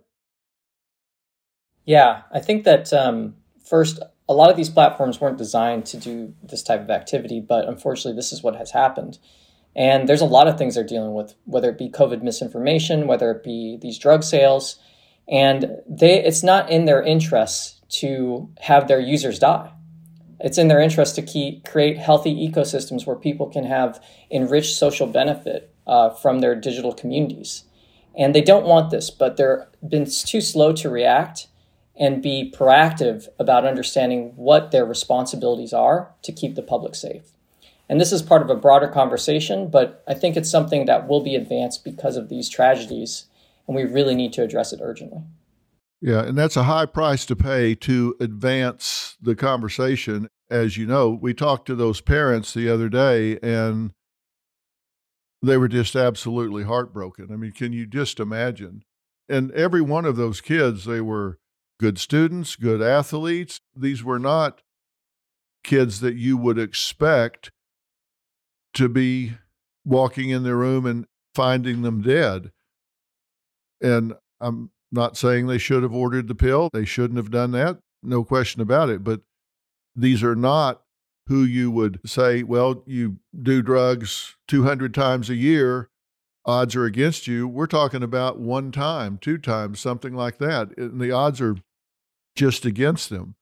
Yeah, I think that first, a lot of these platforms weren't designed to do this type of activity, but unfortunately, this is what has happened. And there's a lot of things they're dealing with, whether it be COVID misinformation, whether it be these drug sales. And it's not in their interests to have their users die. It's in their interest to create healthy ecosystems where people can have enriched social benefit from their digital communities. And they don't want this, but they're been too slow to react and be proactive about understanding what their responsibilities are to keep the public safe. And this is part of a broader conversation, but I think it's something that will be advanced because of these tragedies, and we really need to address it urgently. Yeah, and that's a high price to pay to advance the conversation. As you know, we talked to those parents the other day, and they were just absolutely heartbroken. I mean, can you just imagine? And every one of those kids, they were good students, good athletes. These were not kids that you would expect to be walking in their room and finding them dead. And I'm not saying they should have ordered the pill. They shouldn't have done that. No question about it. But these are not who you would say, well, you do drugs 200 times a year, odds are against you. We're talking about 1 time, 2 times, something like that. And the odds are just against them.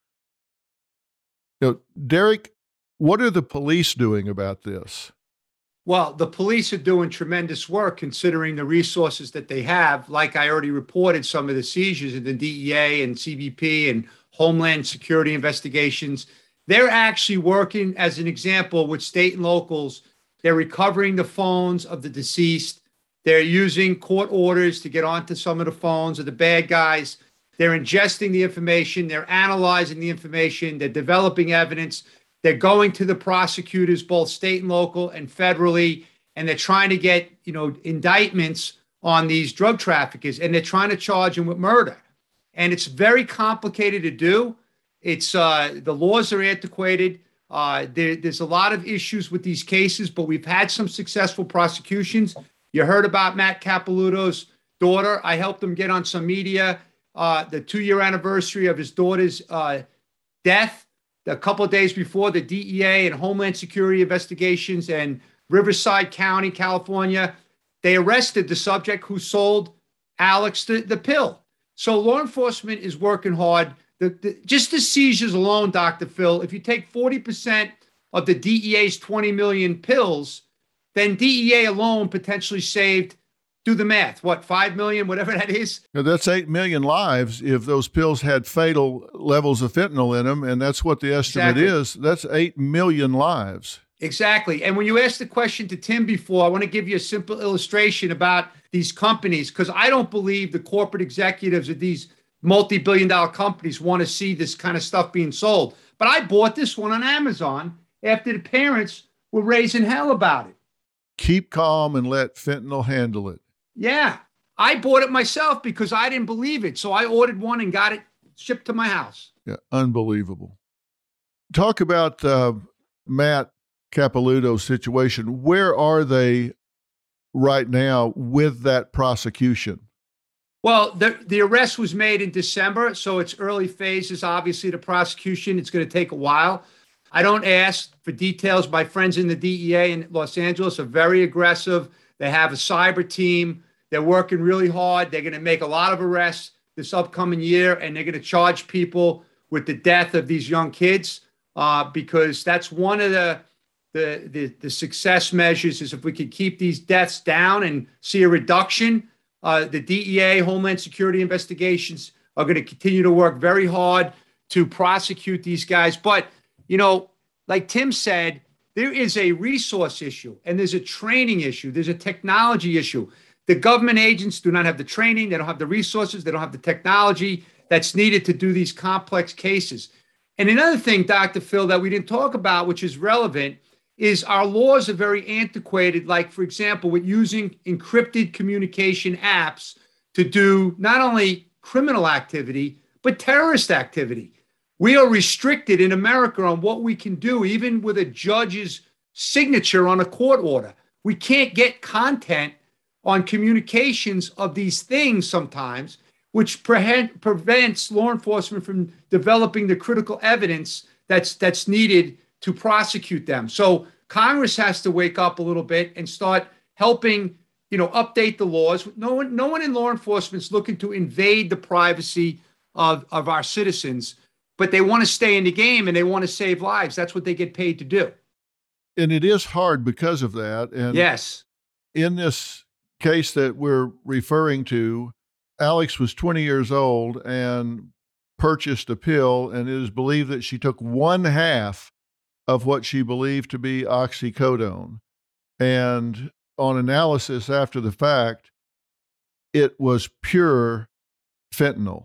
Derek, what are the police doing about this? Well, the police are doing tremendous work considering the resources that they have. Like I already reported, some of the seizures in the DEA and CBP and Homeland Security investigations. They're actually working, as an example, with state and locals. They're recovering the phones of the deceased. They're using court orders to get onto some of the phones of the bad guys. They're ingesting the information. They're analyzing the information. They're developing evidence. They're going to the prosecutors, both state and local and federally, and they're trying to get, indictments on these drug traffickers, and they're trying to charge them with murder. And it's very complicated to do. It's the laws are antiquated. There's a lot of issues with these cases, but we've had some successful prosecutions. You heard about Matt Capilouto's daughter. I helped him get on some media. The 2-year anniversary of his daughter's death. A couple of days before, the DEA and Homeland Security investigations and Riverside County, California, they arrested the subject who sold Alex the pill. So law enforcement is working hard. Just the seizures alone, Dr. Phil, if you take 40% of the DEA's 20 million pills, then DEA alone potentially saved, do the math, 5 million, whatever that is? Now, that's 8 million lives if those pills had fatal levels of fentanyl in them, and that's what the estimate is. That's 8 million lives. Exactly. And when you asked the question to Tim before, I want to give you a simple illustration about these companies, because I don't believe the corporate executives of these multi-billion-dollar companies want to see this kind of stuff being sold. But I bought this one on Amazon after the parents were raising hell about it. Keep calm and let fentanyl handle it. Yeah, I bought it myself because I didn't believe it. So I ordered one and got it shipped to my house. Yeah, unbelievable. Talk about Matt Capilouto's situation. Where are they right now with that prosecution? Well, the arrest was made in December, so it's early phases. Obviously, the prosecution, it's going to take a while. I don't ask for details. My friends in the DEA in Los Angeles are very aggressive. They have a cyber team. They're working really hard. They're going to make a lot of arrests this upcoming year, and they're going to charge people with the death of these young kids because that's one of the success measures is if we could keep these deaths down and see a reduction. The DEA, Homeland Security investigations are going to continue to work very hard to prosecute these guys. But, like Tim said, there is a resource issue and there's a training issue. There's a technology issue. The government agents do not have the training. They don't have the resources. They don't have the technology that's needed to do these complex cases. And another thing, Dr. Phil, that we didn't talk about, which is relevant, is our laws are very antiquated. Like, for example, with using encrypted communication apps to do not only criminal activity, but terrorist activity. We are restricted in America on what we can do, even with a judge's signature on a court order. We can't get content on communications of these things sometimes, which prevents law enforcement from developing the critical evidence that's needed to prosecute them. So Congress has to wake up a little bit and start helping, update the laws. No one in law enforcement is looking to invade the privacy of our citizens, but they want to stay in the game and they want to save lives. That's what they get paid to do. And it is hard because of that. And yes, in this case that we're referring to, Alex was 20 years old and purchased a pill, and it is believed that she took 1/2 of what she believed to be oxycodone. And on analysis after the fact, it was pure fentanyl.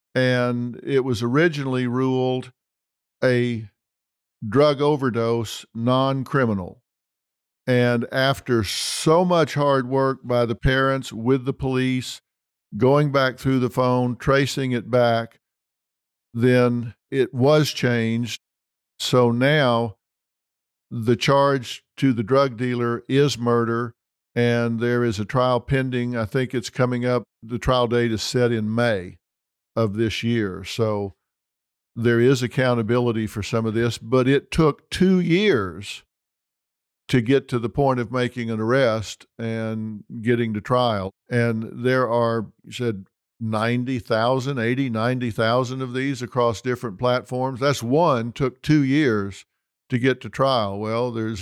And it was originally ruled a drug overdose, non-criminal. And after so much hard work by the parents with the police, going back through the phone, tracing it back, then it was changed. So now the charge to the drug dealer is murder, and there is a trial pending. I think it's coming up. The trial date is set in May of this year. So there is accountability for some of this, but it took 2 years to get to the point of making an arrest and getting to trial. And there are, you said, 90,000 of these across different platforms. That's one, took 2 years to get to trial. Well, there's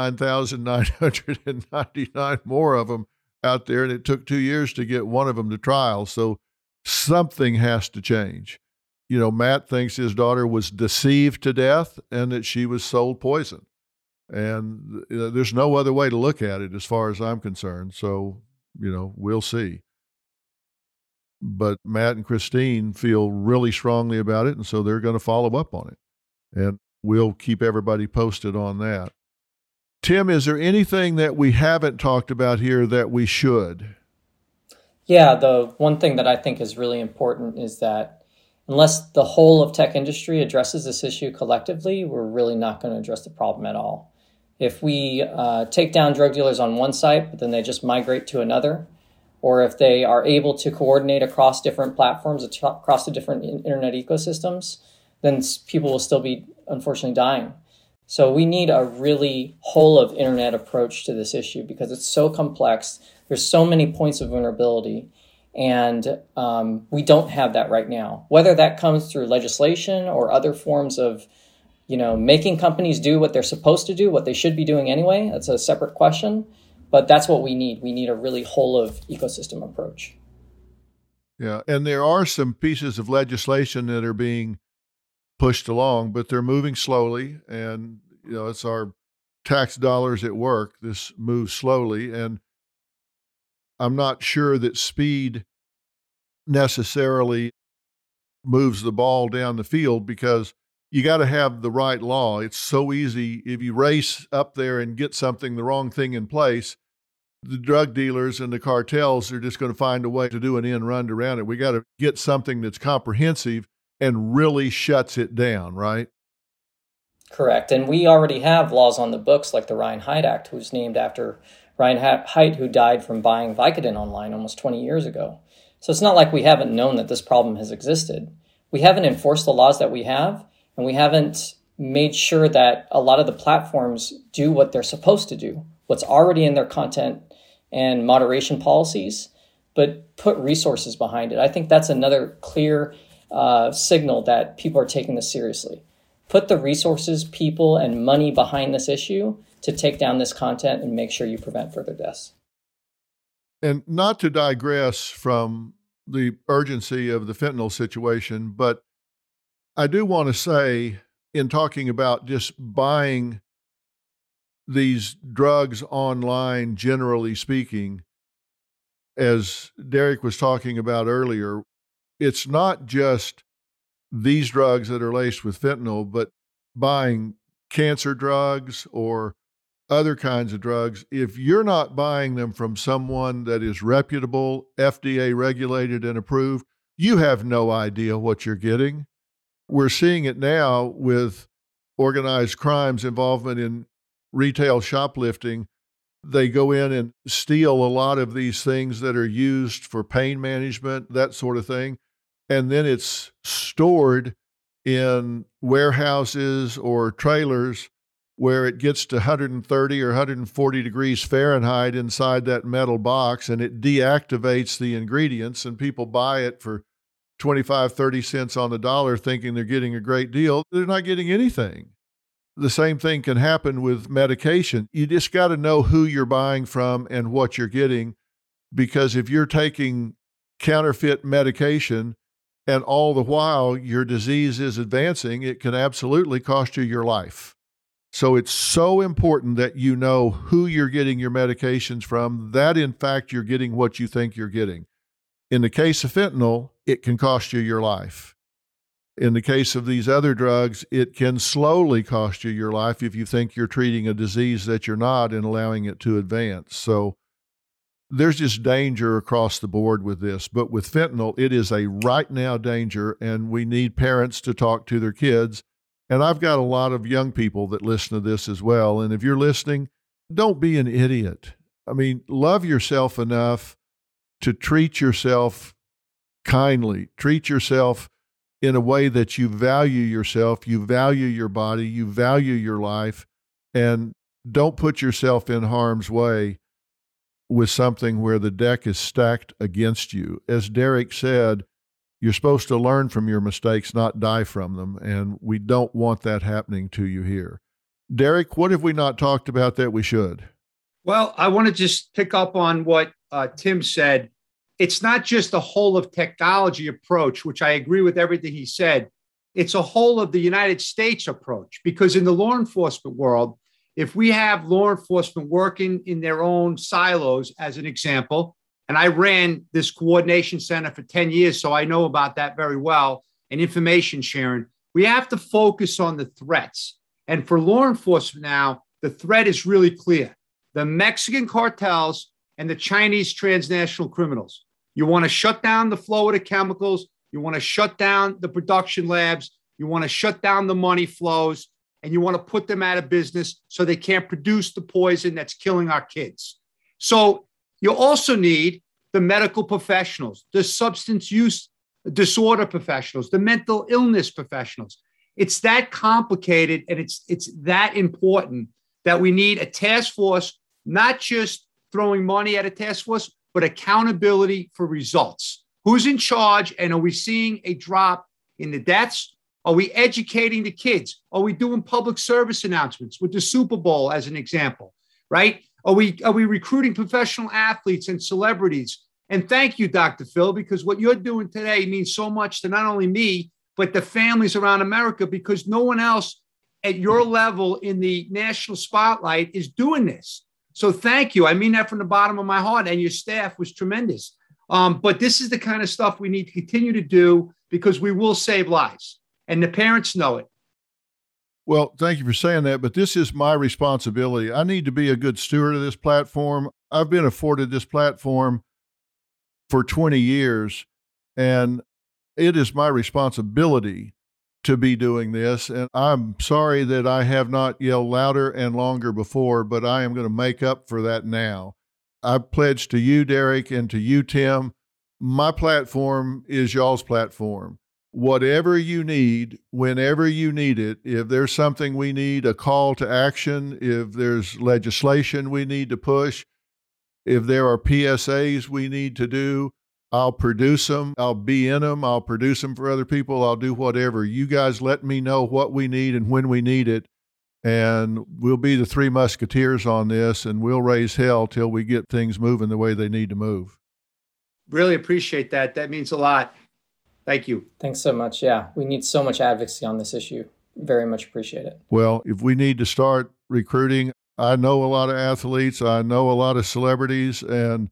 89,999 more of them out there, and it took 2 years to get one of them to trial. So something has to change. You know, Matt thinks his daughter was deceived to death and that she was sold poison. And there's no other way to look at it as far as I'm concerned. So, you know, we'll see. But Matt and Christine feel really strongly about it, and so they're going to follow up on it. And we'll keep everybody posted on that. Tim, is there anything that we haven't talked about here that we should? Yeah, the one thing that I think is really important is that unless the whole of tech industry addresses this issue collectively, we're really not going to address the problem at all. If we take down drug dealers on one site, but then they just migrate to another, or if they are able to coordinate across different platforms, across the different internet ecosystems, then people will still be, unfortunately, dying. So we need a really whole of internet approach to this issue because it's so complex. There's so many points of vulnerability, and we don't have that right now. Whether that comes through legislation or other forms of, you know, making companies do what they're supposed to do, what they should be doing anyway, that's a separate question. But that's what we need. We need a really whole of ecosystem approach. Yeah, and there are some pieces of legislation that are being pushed along, but they're moving slowly. And, you know, it's our tax dollars at work. This moves slowly. And I'm not sure that speed necessarily moves the ball down the field because you got to have the right law. It's so easy. If you race up there and get something, the wrong thing in place, the drug dealers and the cartels are just going to find a way to do an end run around it. We got to get something that's comprehensive and really shuts it down, right? Correct. And we already have laws on the books like the Ryan Haidt Act, who's named after Ryan Haidt, who died from buying Vicodin online almost 20 years ago. So it's not like we haven't known that this problem has existed. We haven't enforced the laws that we have, and we haven't made sure that a lot of the platforms do what they're supposed to do, what's already in their content and moderation policies, but put resources behind it. I think that's another clear signal that people are taking this seriously. Put the resources, people, and money behind this issue to take down this content and make sure you prevent further deaths. And not to digress from the urgency of the fentanyl situation, but I do want to say, in talking about just buying these drugs online, generally speaking, as Derek was talking about earlier, it's not just these drugs that are laced with fentanyl, but buying cancer drugs or other kinds of drugs. If you're not buying them from someone that is reputable, FDA regulated and approved, you have no idea what you're getting. We're seeing it now with organized crime's involvement in retail shoplifting. They go in and steal a lot of these things that are used for pain management, that sort of thing. And then it's stored in warehouses or trailers where it gets to 130 or 140 degrees Fahrenheit inside that metal box, and it deactivates the ingredients, and people buy it for 25, 30 cents on the dollar thinking they're getting a great deal. They're not getting anything. The same thing can happen with medication. You just got to know who you're buying from and what you're getting, because if you're taking counterfeit medication and all the while your disease is advancing, it can absolutely cost you your life. So it's so important that you know who you're getting your medications from, that in fact you're getting what you think you're getting. In the case of fentanyl, it can cost you your life. In the case of these other drugs, it can slowly cost you your life if you think you're treating a disease that you're not and allowing it to advance. So there's just danger across the board with this. But with fentanyl, it is a right now danger, and we need parents to talk to their kids. And I've got a lot of young people that listen to this as well. And if you're listening, don't be an idiot. I mean, love yourself enough to treat yourself kindly. Treat yourself in a way that you value yourself, you value your body, you value your life, and don't put yourself in harm's way with something where the deck is stacked against you. As Derek said, you're supposed to learn from your mistakes, not die from them, and we don't want that happening to you here. Derek, what have we not talked about that we should? Well, I want to just pick up on what Tim said. It's not just a whole of technology approach, which I agree with everything he said. It's a whole of the United States approach, because in the law enforcement world, if we have law enforcement working in their own silos, as an example, and I ran this coordination center for 10 years, so I know about that very well, and information sharing, we have to focus on the threats. And for law enforcement now, the threat is really clear. The Mexican cartels and the Chinese transnational criminals. You want to shut down the flow of the chemicals. You want to shut down the production labs. You want to shut down the money flows, and you want to put them out of business so they can't produce the poison that's killing our kids. So you also need the medical professionals, the substance use disorder professionals, the mental illness professionals. It's that complicated, and it's that important that we need a task force, not just throwing money at a task force, but accountability for results. Who's in charge? And are we seeing a drop in the deaths? Are we educating the kids? Are we doing public service announcements with the Super Bowl as an example, right? Are we recruiting professional athletes and celebrities? And thank you, Dr. Phil, because what you're doing today means so much to not only me, but the families around America, because no one else at your level in the national spotlight is doing this. So thank you. I mean that from the bottom of my heart, and your staff was tremendous. But this is the kind of stuff we need to continue to do, because we will save lives, and the parents know it. Well, thank you for saying that, but this is my responsibility. I need to be a good steward of this platform. I've been afforded this platform for 20 years, and it is my responsibility to be doing this. And I'm sorry that I have not yelled louder and longer before, but I am going to make up for that now. I pledge to you, Derek, and to you, Tim, my platform is y'all's platform. Whatever you need, whenever you need it, if there's something we need, a call to action, if there's legislation we need to push, if there are PSAs we need to do, I'll produce them. I'll be in them. I'll produce them for other people. I'll do whatever. You guys let me know what we need and when we need it, and we'll be the three musketeers on this, and we'll raise hell till we get things moving the way they need to move. Really appreciate that. That means a lot. Thank you. Thanks so much. Yeah, we need so much advocacy on this issue. Very much appreciate it. Well, if we need to start recruiting, I know a lot of athletes, I know a lot of celebrities, and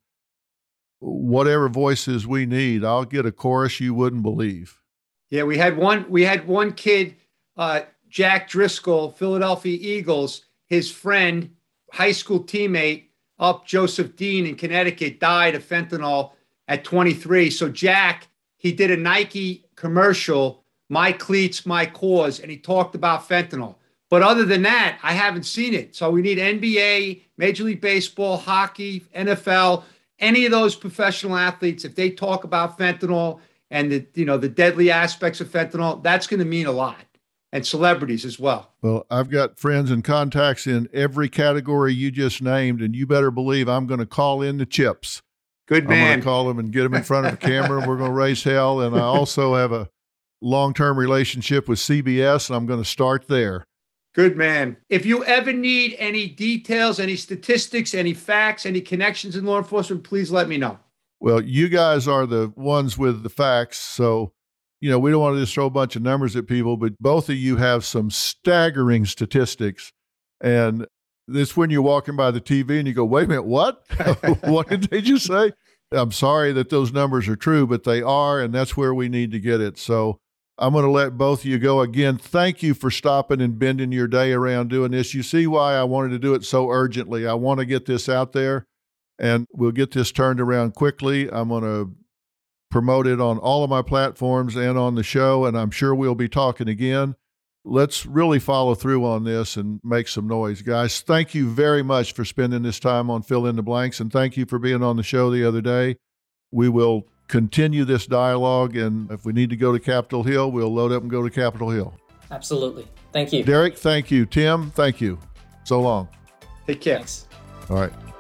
whatever voices we need, I'll get a chorus you wouldn't believe. Yeah, we had one kid, Jack Driscoll, Philadelphia Eagles, his friend, high school teammate up Joseph Dean in Connecticut, died of fentanyl at 23. So Jack, he did a Nike commercial, My Cleats, My Cause, and he talked about fentanyl. But other than that, I haven't seen it. So we need NBA, Major League Baseball, hockey, NFL, any of those professional athletes. If they talk about fentanyl and the deadly aspects of fentanyl, that's going to mean a lot. And celebrities as well. Well, I've got friends and contacts in every category you just named, and you better believe I'm going to call in the chips. Good man. I'm going to call them and get them in front of the camera, and we're going to raise hell. And I also have a long-term relationship with CBS, and I'm going to start there. Good man. If you ever need any details, any statistics, any facts, any connections in law enforcement, please let me know. Well, you guys are the ones with the facts, so we don't want to just throw a bunch of numbers at people, but both of you have some staggering statistics. And it's when you're walking by the TV and you go, wait a minute, what? What did they just say? I'm sorry that those numbers are true, but they are, and that's where we need to get it. So I'm going to let both of you go. Again, thank you for stopping and bending your day around doing this. You see why I wanted to do it so urgently. I want to get this out there, and we'll get this turned around quickly. I'm going to promote it on all of my platforms and on the show, and I'm sure we'll be talking again. Let's really follow through on this and make some noise, guys. Thank you very much for spending this time on Fill in the Blanks, and thank you for being on the show the other day. We will continue this dialogue, and if we need to go to Capitol Hill, we'll load up and go to Capitol Hill. Absolutely. Thank you. Derek, thank you. Tim, thank you. So long. Take care. Thanks. All right.